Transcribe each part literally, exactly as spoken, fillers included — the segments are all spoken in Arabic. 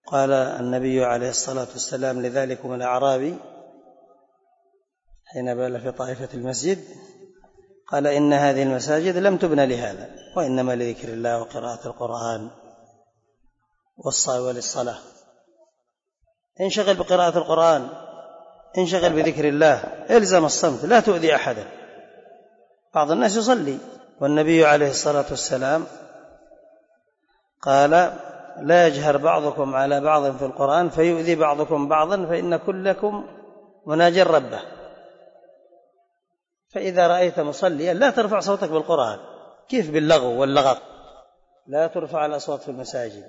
قال النبي عليه الصلاة والسلام لذلكم الأعرابي حين بال في طائفة المسجد، قال إن هذه المساجد لم تبنى لهذا، وإنما لذكر الله وقراءة القرآن والصلاة. انشغل بقراءة القرآن، انشغل بذكر الله، الزم الصمت، لا تؤذي أحدا. بعض الناس يصلي والنبي عليه الصلاة والسلام قال لا يجهر بعضكم على بعض في القرآن فيؤذي بعضكم بعضا فإن كلكم مناجي ربه. فإذا رأيت مصليا لا ترفع صوتك بالقرآن. كيف باللغو واللغط؟ لا ترفع الأصوات في المساجد،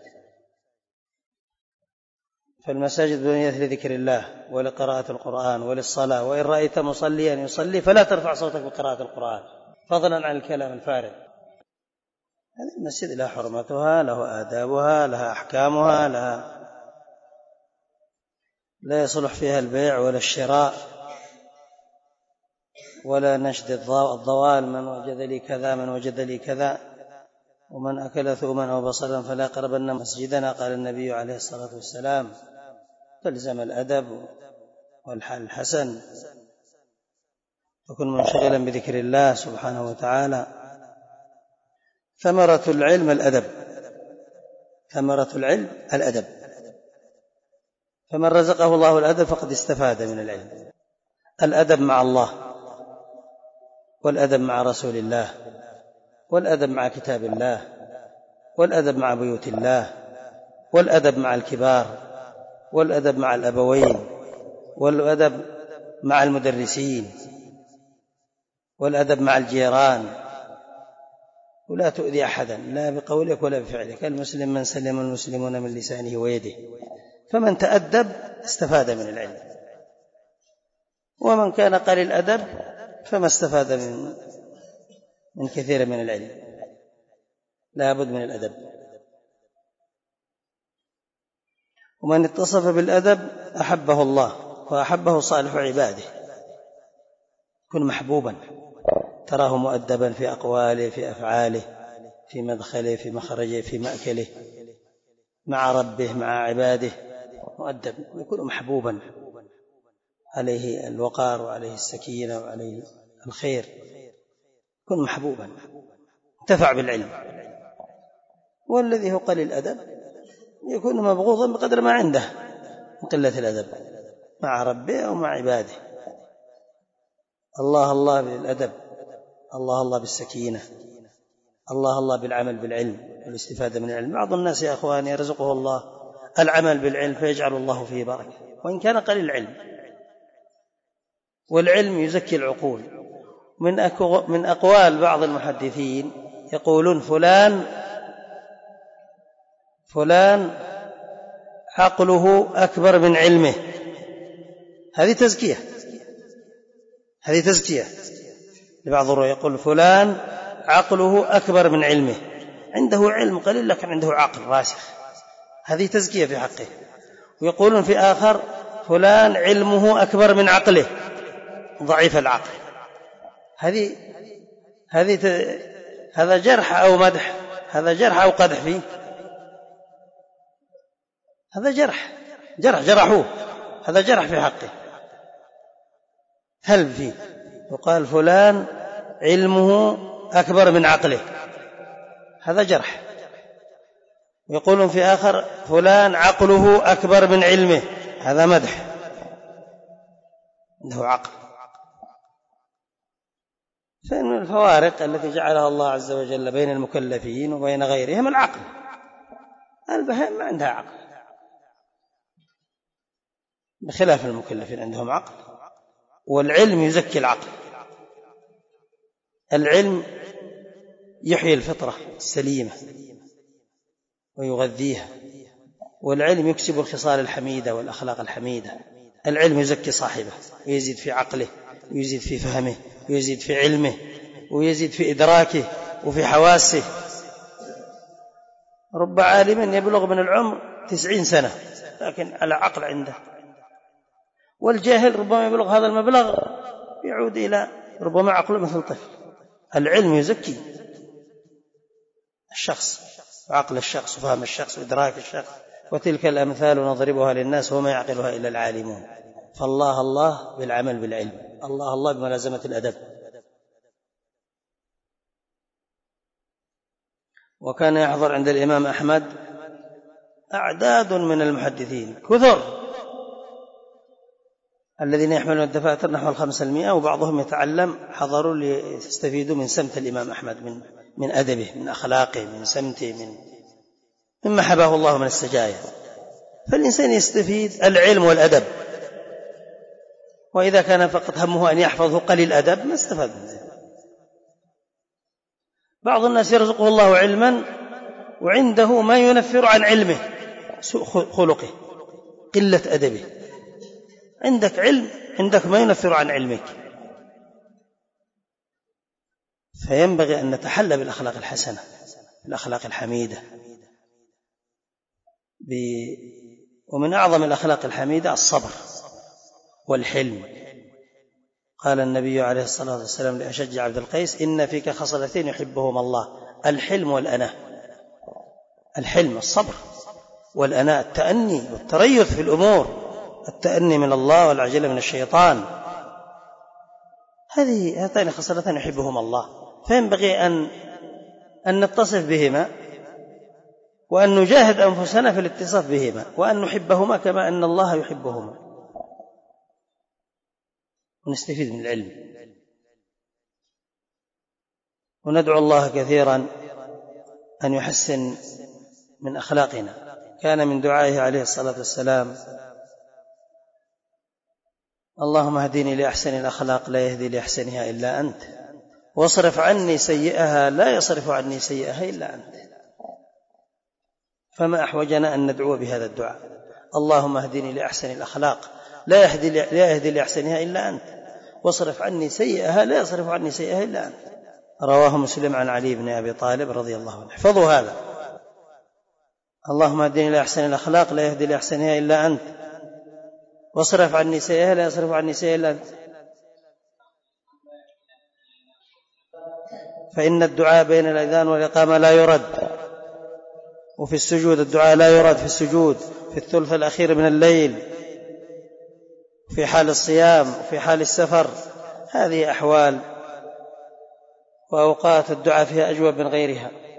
فالمساجد بنيت لذكر الله ولقراءة القرآن وللصلاة. وإن رأيت مصليا يصلي فلا ترفع صوتك بقراءة القرآن فضلا عن الكلام الفارغ. هذه المسجد لها حرمتها، له آدابها، لها أحكامها، لها لا يصلح فيها البيع ولا الشراء ولا نشد الضوال، من وجد لي كذا من وجد لي كذا، ومن أكل ثوما أو بصلا فلا يقربن مسجدنا. قال النبي عليه الصلاة والسلام تلزم الأدب والحال الحسن، وكن منشغلا بذكر الله سبحانه وتعالى. ثمرة العلم الأدب، ثمرة العلم الأدب، فمن رزقه الله الأدب فقد استفاد من العلم. الأدب مع الله، والأدب مع رسول الله، والأدب مع كتاب الله، والأدب مع بيوت الله، والأدب مع الكبار، والأدب مع الأبوين، والأدب مع المدرسين، والأدب مع الجيران. ولا تؤذي أحدا لا بقولك ولا بفعلك. المسلم من سلم المسلمون من لسانه ويده، فمن تأدب استفاد من العلم، ومن كان قليل الأدب فما استفاد من من كثير من العلم. لا بد من الأدب. ومن اتصف بالأدب أحبه الله وأحبه صالح عباده، كن محبوبا، تراه مؤدبا في أقواله، في أفعاله، في مدخله، في مخرجه، في مأكله، مع ربه، مع عباده، مؤدب، يكون محبوبا، عليه الوقار وعليه السكينة وعليه الخير، كن محبوبا، انتفع بالعلم. والذي هو قليل الأدب يكون مبغوضا بقدر ما عنده من قلة الأدب مع ربه أو مع عباده. الله الله بالأدب، الله الله بالسكينة، الله الله بالعمل بالعلم والاستفادة من العلم. بعض الناس يا أخواني يرزقه الله العمل بالعلم فيجعل الله فيه بركة وإن كان قليل العلم. والعلم يزكي العقول. من من أقوال بعض المحدثين يقولون فلان فلان عقله أكبر من علمه. هذه تزكية، هذه تزكية لبعض الرؤى. يقول فلان عقله أكبر من علمه، عنده علم قليل لكن عنده عقل راسخ، هذه تزكية في حقه. ويقولون في آخر فلان علمه أكبر من عقله، ضعيف العقل. هذه هذه هذا جرح أو مدح؟ هذا جرح أو قدح فيه؟ هذا جرح، جرح جرحوه، هذا جرح في حقه، هل فيه. وقال فلان علمه أكبر من عقله، هذا جرح. ويقولون في آخر فلان عقله أكبر من علمه، هذا مدح، عنده عقل. فإن الفوارق التي جعلها الله عز وجل بين المكلفين وبين غيرهم العقل. البهائم ما عندها عقل، بخلاف المكلفين عندهم عقل. والعلم يزكي العقل، العلم يحيي الفطرة السليمة ويغذيها، والعلم يكسب الخصال الحميدة والأخلاق الحميدة. العلم يزكي صاحبه ويزيد في عقله ويزيد في فهمه ويزيد في علمه ويزيد في إدراكه وفي حواسه. رب عالم يبلغ من العمر تسعين سنة لكن على عقل عنده، والجاهل ربما يبلغ هذا المبلغ يعود إلى ربما عقله مثل طفل. العلم يزكي الشخص وعقل الشخص وفهم الشخص وإدراك الشخص وتلك الأمثال نضربها للناس وما يعقلها إلا العالمون. فالله الله بالعمل بالعلم، الله الله بملازمة الأدب. وكان يحضر عند الإمام أحمد أعداد من المحدثين كثر الذين يحملون الدفاتر نحو الخمسة المئة، وبعضهم يتعلم حضروا ليستفيدوا من سمت الإمام أحمد، من من أدبه، من أخلاقه، من سمته، من مما حباه الله من السجايا. فالإنسان يستفيد العلم والأدب، وإذا كان فقط همه أن يحفظه قليل أدب ما استفاد منه. بعض الناس يرزقه الله علما وعنده ما ينفر عن علمه، سوء خلقه، قلة أدبه. عندك علم، عندك ما ينفر عن علمك. فينبغي أن نتحلى بالأخلاق الحسنة، بالأخلاق الحميدة. ب... ومن أعظم الأخلاق الحميدة الصبر والحلم. قال النبي عليه الصلاة والسلام لأشج عبد القيس: إن فيك خصلتين يحبهما الله، الحلم والأناة. الحلم الصبر، والأناة التأني والتريث في الأمور، التأني من الله والعجلة من الشيطان. هذه هاتان خصلتان يحبهما الله، فينبغي أن أن نتصف بهما، وأن نجاهد أنفسنا في الاتصاف بهما، وأن نحبهما كما أن الله يحبهما، ونستفيد من العلم. وندعو الله كثيرا أن يحسن من أخلاقنا. كان من دعائه عليه الصلاة والسلام: اللهم اهدني لأحسن الأخلاق لا يهدي لأحسنها إلا أنت، واصرف عني سيئها لا يصرف عني سيئها إلا أنت. فما أحوجنا أن ندعو بهذا الدعاء: اللهم اهدني لأحسن الأخلاق لا يهدي لا يهدي لأحسنها إلا أنت، واصرف عني سيئها لا يصرف عني سيئها إلا أنت. رواه مسلم عن علي بن أبي طالب رضي الله عنه. احفظوا هذا: اللهم اهدني لأحسن الأخلاق لا يهدي لأحسنها إلا أنت، واصرف عني سيئها لا يصرف عني سيئها إلا أنت. فإن الدعاء بين الأذان والإقامة لا يرد، وفي السجود الدعاء لا يرد، في السجود في الثلث الأخير من الليل، في حال الصيام، وفي حال السفر. هذه أحوال وأوقات الدعاء فيها أجوب من غيرها.